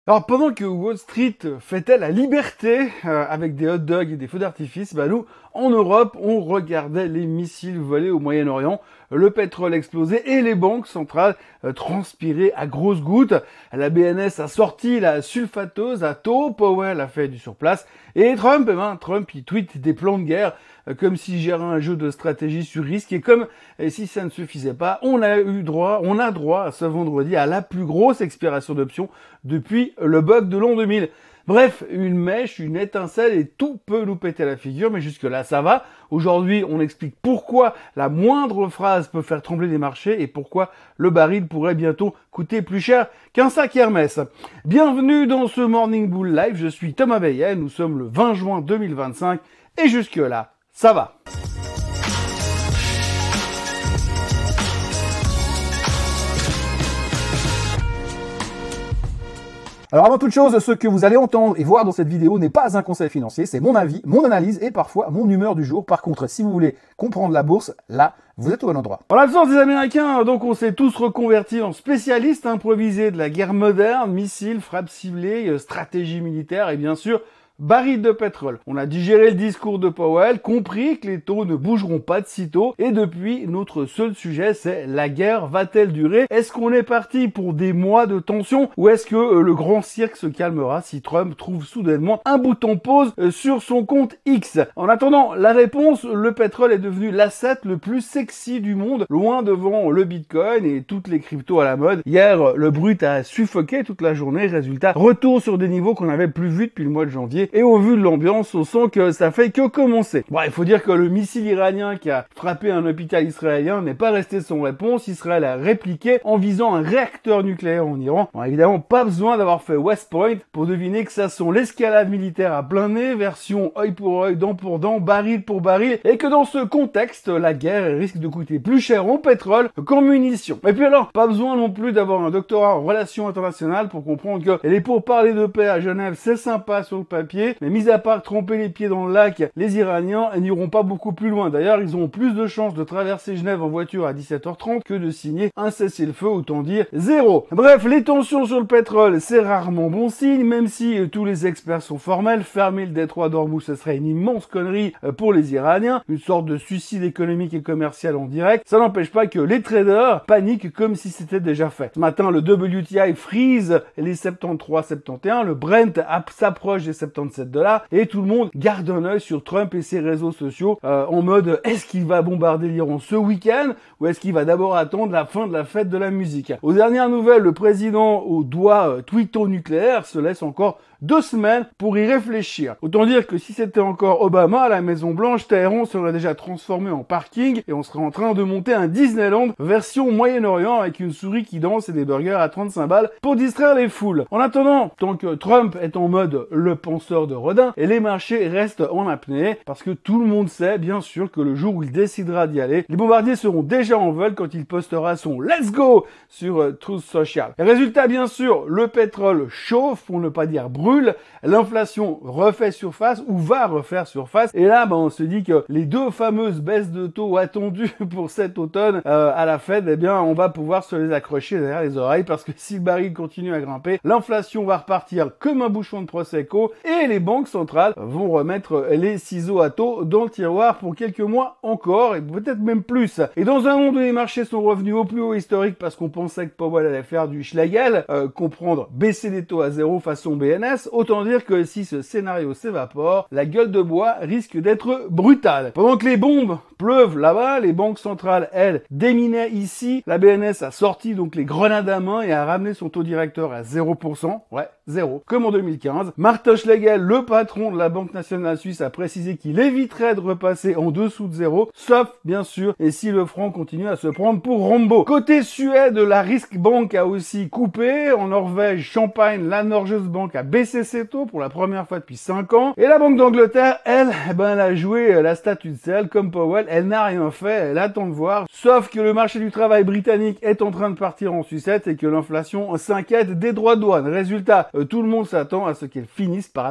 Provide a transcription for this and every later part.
Alors pendant que Wall Street fêtait la liberté avec des hot dogs et des feux d'artifice, nous, en Europe, on regardait les missiles voler au Moyen-Orient, le pétrole exploser et les banques centrales transpirer à grosses gouttes. La BNS a sorti la sulfateuse à taux, Powell a fait du surplace et Trump, Trump il tweet des plans de guerre comme s'il gérait un jeu de stratégie sur risque et comme si ça ne suffisait pas, on a droit ce vendredi à la plus grosse expiration d'options depuis le bug de l'an 2000. Bref, une mèche, une étincelle et tout peut nous péter la figure, mais jusque-là, ça va. Aujourd'hui, on explique pourquoi la moindre phrase peut faire trembler les marchés et pourquoi le baril pourrait bientôt coûter plus cher qu'un sac Hermès. Bienvenue dans ce Morning Bull Live, je suis Thomas Bayet, nous sommes le 20 juin 2025 et jusque-là, ça va. Alors avant toute chose, ce que vous allez entendre et voir dans cette vidéo n'est pas un conseil financier, c'est mon avis, mon analyse et parfois mon humeur du jour. Par contre, si vous voulez comprendre la bourse, là, vous êtes au bon endroit. En l'absence des Américains, donc on s'est tous reconvertis en spécialistes improvisés de la guerre moderne, missiles, frappes ciblées, stratégie militaire et bien sûr baril de pétrole. On a digéré le discours de Powell, compris que les taux ne bougeront pas de sitôt, et depuis, notre seul sujet, c'est la guerre va-t-elle durer? Est-ce qu'on est parti pour des mois de tension, ou est-ce que le grand cirque se calmera si Trump trouve soudainement un bouton pause sur son compte X? En attendant la réponse, le pétrole est devenu l'asset le plus sexy du monde, loin devant le Bitcoin et toutes les cryptos à la mode. Hier, le brut a suffoqué toute la journée, résultat, retour sur des niveaux qu'on n'avait plus vus depuis le mois de janvier. Et au vu de l'ambiance, on sent que ça fait que commencer. Bon, il faut dire que le missile iranien qui a frappé un hôpital israélien n'est pas resté sans réponse. Israël a répliqué en visant un réacteur nucléaire en Iran. Bon, évidemment, pas besoin d'avoir fait West Point pour deviner que ça sent l'escalade militaire à plein nez, version œil pour œil, dent pour dent, baril pour baril, et que dans ce contexte, la guerre risque de coûter plus cher en pétrole qu'en munitions. Et puis alors, pas besoin non plus d'avoir un doctorat en relations internationales pour comprendre que les pourparlers de paix à Genève, c'est sympa sur le papier, mais mis à part tremper les pieds dans le lac, les Iraniens n'iront pas beaucoup plus loin. D'ailleurs, ils ont plus de chances de traverser Genève en voiture à 17h30 que de signer un cessez-le-feu, autant dire zéro. Bref, les tensions sur le pétrole, c'est rarement bon signe, même si tous les experts sont formels. Fermer le détroit d'Ormuz, ce serait une immense connerie pour les Iraniens, une sorte de suicide économique et commercial en direct. Ça n'empêche pas que les traders paniquent comme si c'était déjà fait. Ce matin, le WTI freeze les 73-71, le Brent s'approche des 77 $, et tout le monde garde un œil sur Trump et ses réseaux sociaux en mode est-ce qu'il va bombarder l'Iran ce week-end ou est-ce qu'il va d'abord attendre la fin de la fête de la musique? Aux dernières nouvelles, le président au doigt twitto-nucléaire se laisse encore 2 semaines pour y réfléchir. Autant dire que si c'était encore Obama à la Maison Blanche, Téhéran serait déjà transformé en parking et on serait en train de monter un Disneyland version Moyen-Orient avec une souris qui danse et des burgers à 35 balles pour distraire les foules. En attendant, tant que Trump est en mode le penseur de Rodin, et les marchés restent en apnée parce que tout le monde sait bien sûr que le jour où il décidera d'y aller, les bombardiers seront déjà en vol quand il postera son Let's Go sur Truth Social. Et résultat, bien sûr, le pétrole chauffe, pour ne pas dire brûle, l'inflation refait surface ou va refaire surface, et là on se dit que les deux fameuses baisses de taux attendues pour cet automne à la Fed, on va pouvoir se les accrocher derrière les oreilles, parce que si le baril continue à grimper, l'inflation va repartir comme un bouchon de Prosecco et les banques centrales vont remettre les ciseaux à taux dans le tiroir pour quelques mois encore et peut-être même plus. Et dans un monde où les marchés sont revenus au plus haut historique parce qu'on pensait que Powell allait faire du Schlegel, comprendre baisser les taux à zéro façon BNS, autant dire que si ce scénario s'évapore, la gueule de bois risque d'être brutale. Pendant que les bombes pleuvent là-bas, les banques centrales, elles, déminaient ici. La BNS a sorti donc les grenades à main et a ramené son taux directeur à 0%. Ouais, 0. Comme en 2015. Martin Schlegel, le patron de la Banque nationale suisse, a précisé qu'il éviterait de repasser en dessous de 0, sauf, bien sûr, et si le franc continue à se prendre pour Rambo. Côté Suède, la Risk Bank a aussi coupé. En Norvège, Champagne, la Norges Bank a baissé ses taux pour la première fois depuis 5 ans. Et la Banque d'Angleterre, elle, elle a joué la statue de sel comme Powell. Elle n'a rien fait, elle attend de voir. Sauf que le marché du travail britannique est en train de partir en sucette et que l'inflation s'inquiète des droits de douane. Résultat, tout le monde s'attend à ce qu'elle finisse par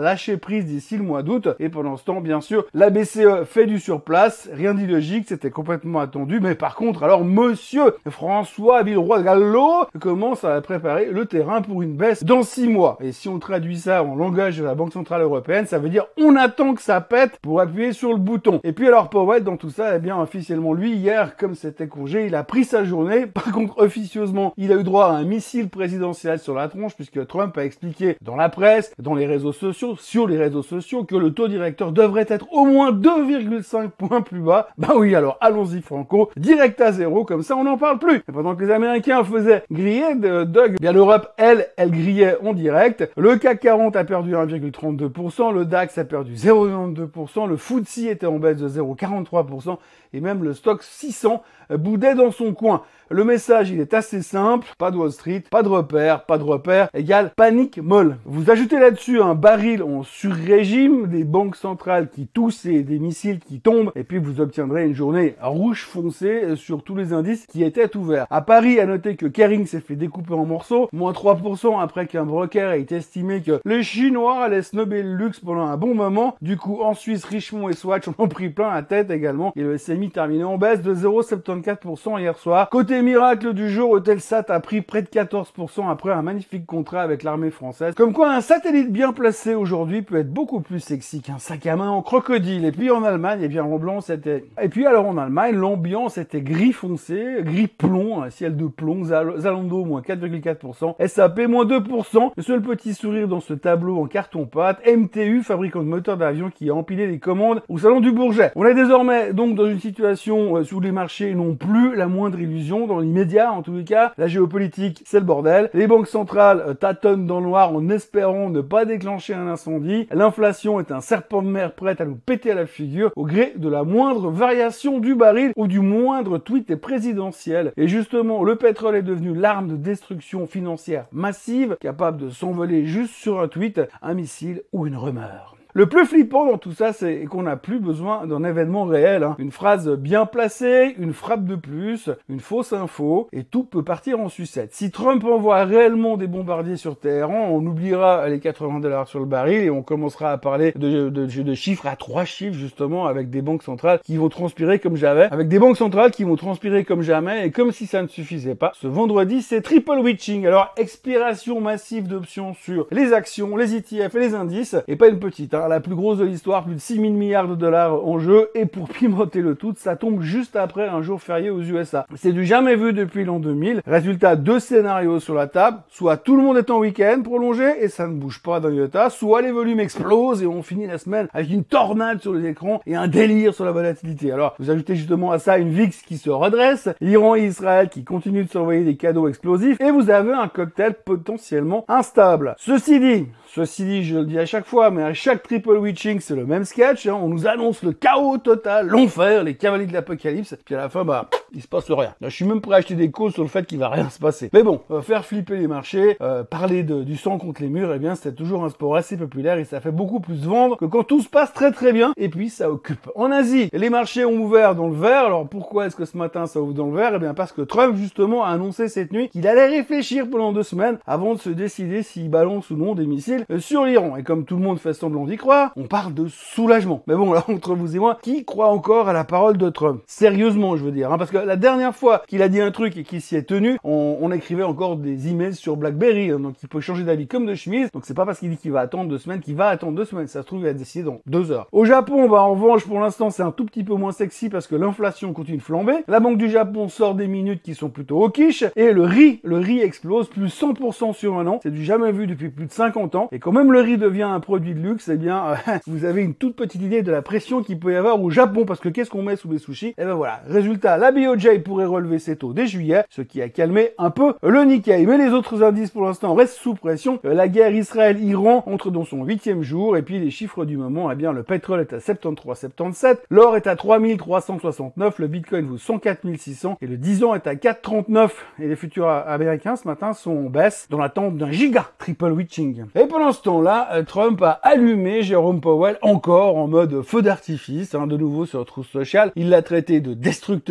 lâcher prise d'ici le mois d'août. Et pendant ce temps, bien sûr, la BCE fait du surplace, rien d'illogique, c'était complètement attendu. Mais par contre, alors monsieur François Villeroy Gallo commence à préparer le terrain pour une baisse dans 6 mois. Et si on traduit ça en langage de la Banque Centrale Européenne, ça veut dire on attend que ça pète pour appuyer sur le bouton. Et puis alors Powell dans tout ça, eh bien officiellement lui hier, comme c'était congé, il a pris sa journée. Par contre officieusement, il a eu droit à un missile présidentiel sur la tronche puisque Trump a expliqué dans la presse, dans les réseaux sociaux, sur les réseaux sociaux que le taux directeur devrait être au moins 2,5 points plus bas. Bah oui, alors allons-y franco, direct à zéro, comme ça on n'en parle plus. Et pendant que les Américains faisaient griller Doug, bien l'Europe, elle grillait en direct. Le CAC 40 a perdu 1,32%, le DAX a perdu 0,92%, le FTSE était en baisse de 0,43% et même le stock 600 boudait dans son coin. Le message, il est assez simple, pas de Wall Street, pas de repères, égale panique molle. Vous ajoutez là-dessus un baril en sur-régime, des banques centrales qui toussent et des missiles qui tombent, et puis vous obtiendrez une journée rouge foncé sur tous les indices qui étaient ouverts. À Paris, à noter que Kering s'est fait découper en morceaux, moins 3% après qu'un broker ait estimé que les Chinois allaient snobber le luxe pendant un bon moment. Du coup, en Suisse, Richemont et Swatch en ont pris plein la tête également, et le SMI terminé en baisse de 0,74% hier soir. Côté miracle du jour, Eutelsat a pris près de 14% après un magnifique contrat avec l'armée française. Comme quoi, un satellite bien placé aujourd'hui peut être beaucoup plus sexy qu'un sac à main en crocodile. Et puis en Allemagne, eh bien l'ambiance était... Et puis alors en Allemagne, l'ambiance était gris foncé, gris plomb, un ciel de plomb, Zalando moins 4,4%, SAP moins 2%. Le seul petit sourire dans ce tableau en carton-pâte, MTU, fabricant de moteurs d'avion qui a empilé les commandes au salon du Bourget. On est désormais donc dans une situation où les marchés n'ont plus la moindre illusion, dans l'immédiat en tous les cas. La géopolitique, c'est le bordel. Les banques centrales tâtonnent dans le noir en espérant ne pas déclencher un incendie. L'inflation est un serpent de mer prêt à nous péter à la figure au gré de la moindre variation du baril ou du moindre tweet présidentiel. Et justement, le pétrole est devenu l'arme de destruction financière massive, capable de s'envoler juste sur un tweet, un missile ou une rumeur. Le plus flippant dans tout ça, c'est qu'on n'a plus besoin d'un événement réel. Une phrase bien placée, une frappe de plus, une fausse info, et tout peut partir en sucette. Si Trump envoie réellement des bombardiers sur Téhéran, on oubliera les $80 sur le baril et on commencera à parler de chiffres à 3 chiffres, justement, avec des banques centrales qui vont transpirer comme jamais. Avec des banques centrales qui vont transpirer comme jamais, et comme si ça ne suffisait pas, ce vendredi, c'est triple witching. Alors, expiration massive d'options sur les actions, les ETF et les indices, et pas une petite, la plus grosse de l'histoire, plus de 6 000 milliards de dollars en jeu, et pour pimenter le tout, ça tombe juste après un jour férié aux USA. C'est du jamais vu depuis l'an 2000. Résultat, 2 scénarios sur la table, soit tout le monde est en week-end prolongé et ça ne bouge pas d'un iota, soit les volumes explosent et on finit la semaine avec une tornade sur les écrans et un délire sur la volatilité. Alors, vous ajoutez justement à ça une VIX qui se redresse, l'Iran et Israël qui continuent de s'envoyer des cadeaux explosifs, et vous avez un cocktail potentiellement instable. Ceci dit, je le dis à chaque fois, mais à chaque triple witching, c'est le même sketch, on nous annonce le chaos total, l'enfer, les cavaliers de l'apocalypse, puis à la fin, il se passe rien. Là, je suis même prêt à acheter des causes sur le fait qu'il va rien se passer. Mais bon, faire flipper les marchés, parler du sang contre les murs, eh bien, c'est toujours un sport assez populaire et ça fait beaucoup plus vendre que quand tout se passe très très bien, et puis ça occupe. En Asie, les marchés ont ouvert dans le vert. Alors pourquoi est-ce que ce matin ça ouvre dans le vert? Eh bien, parce que Trump, justement, a annoncé cette nuit qu'il allait réfléchir pendant 2 semaines avant de se décider s'il balance ou non des missiles sur l'Iran. Et comme tout le monde fait semblant d'y croire, on parle de soulagement. Mais bon, là, entre vous et moi, qui croit encore à la parole de Trump? Sérieusement, je veux dire, parce que la dernière fois qu'il a dit un truc et qu'il s'y est tenu, on écrivait encore des emails sur BlackBerry, donc il peut changer d'avis comme de chemise. Donc c'est pas parce qu'il dit qu'il va attendre 2 semaines qu'il va attendre 2 semaines. Ça se trouve, il va décider dans 2 heures. Au Japon, en revanche, pour l'instant, c'est un tout petit peu moins sexy parce que l'inflation continue de flamber. La Banque du Japon sort des minutes qui sont plutôt au quiche et le riz explose plus 100% sur un an. C'est du jamais vu depuis plus de 50 ans. Et quand même le riz devient un produit de luxe, eh bien, vous avez une toute petite idée de la pression qu'il peut y avoir au Japon, parce que qu'est-ce qu'on met sous les sushis? Et ben voilà. Résultat, la BOJ pourrait relever ses taux dès juillet, ce qui a calmé un peu le Nikkei. Mais les autres indices pour l'instant restent sous pression. La guerre Israël-Iran entre dans son 8e jour, et puis les chiffres du moment, eh bien, le pétrole est à 73,77, l'or est à 3369, le bitcoin vaut 104 600, et le 10 ans est à 4,39, et les futurs américains ce matin sont en baisse dans l'attente d'un giga triple witching. Et pendant ce temps-là, Trump a allumé Jérôme Powell encore en mode feu d'artifice, de nouveau sur Truth Social. Il l'a traité de destructeur du pays.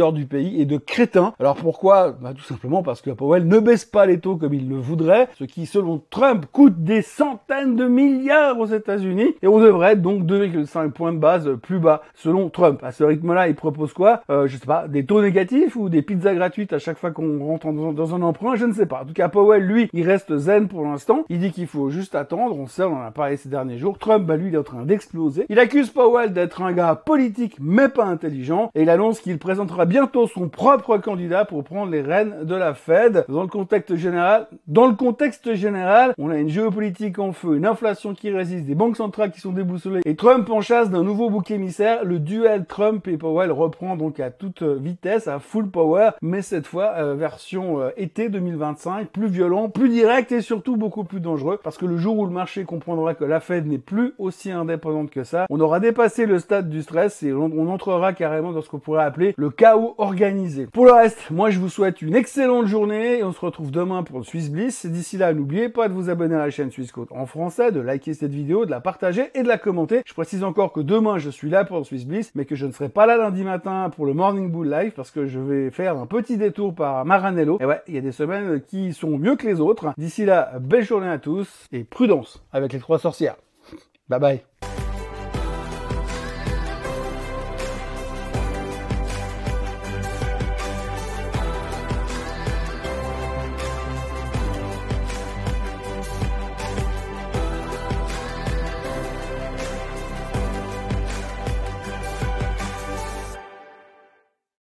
et de crétin. Alors pourquoi? Tout simplement parce que Powell ne baisse pas les taux comme il le voudrait, ce qui selon Trump coûte des centaines de milliards aux États-Unis, et on devrait être donc 2,5 points de base plus bas selon Trump. À ce rythme-là, il propose quoi? Je sais pas, des taux négatifs ou des pizzas gratuites à chaque fois qu'on rentre dans un emprunt, je ne sais pas. En tout cas, Powell, lui, il reste zen pour l'instant. Il dit qu'il faut juste attendre. On sait, on en a parlé ces derniers jours. Trump, lui, il est en train d'exploser. Il accuse Powell d'être un gars politique mais pas intelligent, et il annonce qu'il présentera bientôt son propre candidat pour prendre les rênes de la Fed. Dans le contexte général, on a une géopolitique en feu, une inflation qui résiste, des banques centrales qui sont déboussolées, et Trump en chasse d'un nouveau bouc émissaire. Le duel Trump et Powell reprend donc à toute vitesse, à full power, mais cette fois version été 2025, plus violent, plus direct et surtout beaucoup plus dangereux, parce que le jour où le marché comprendra que la Fed n'est plus aussi indépendante que ça, on aura dépassé le stade du stress et on entrera carrément dans ce qu'on pourrait appeler le chaos organisé. Pour le reste, moi je vous souhaite une excellente journée et on se retrouve demain pour le Swiss Bliss. D'ici là, n'oubliez pas de vous abonner à la chaîne Swissquote en français, de liker cette vidéo, de la partager et de la commenter. Je précise encore que demain je suis là pour le Swiss Bliss, mais que je ne serai pas là lundi matin pour le Morning Bull Live parce que je vais faire un petit détour par Maranello. Et ouais, il y a des semaines qui sont mieux que les autres. D'ici là, belle journée à tous et prudence avec les 3 sorcières. Bye bye.